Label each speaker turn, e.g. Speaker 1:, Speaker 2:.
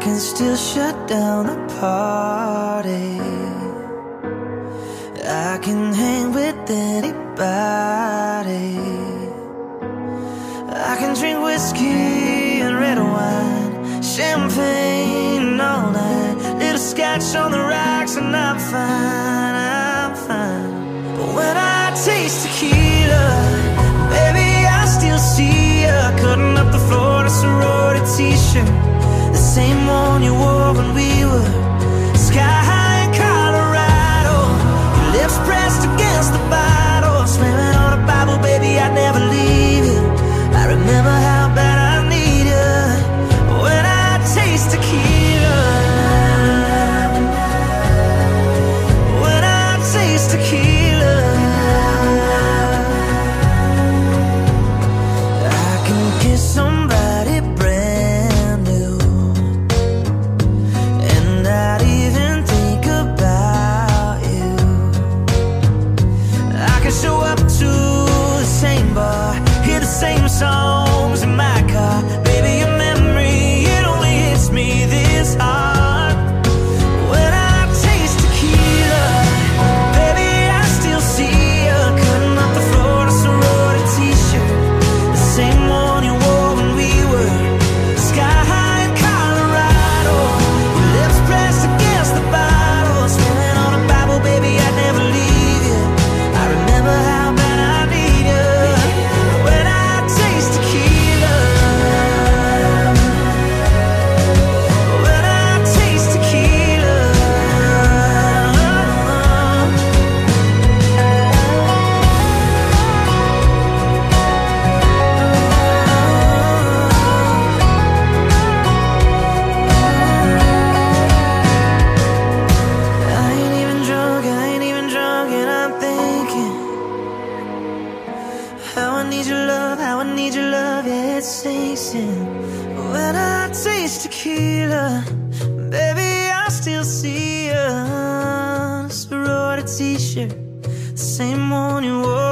Speaker 1: can still shut down the party. I can hang with anybody. I can drink whiskey and red wine, champagne all night, little scotch on the rocks, and I'm fine, I'm fine. But when I taste tequila, baby, I still see you cutting up the Florida sorority t-shirt, the same one you wore when we were sky high in Colorado. Your lips pressed against the bottle, slamming on a Bible, baby, I'd never leave you. I remember how bad I need you when I taste tequila. When I taste tequila, I can kiss somebody brand new and not even think about you. I can show up to the same bar, hear the same songs in my car. Baby, your memory, it only hits me this hard. When I taste tequila, baby, I still see you cutting up the Florida sorority t-shirt, the same one you wore when we were sky high in Colorado. Your lips pressed against the bottle, swimming on a Bible, baby, I'd never leave you. I remember how bad I need you when I taste tequila. When I taste tequila. I ain't even drunk, and I'm thinking how I need your love, how I need your love, yeah, it sinks in. When I taste tequila, baby, I still see you, sorority t-shirt, the same one you wore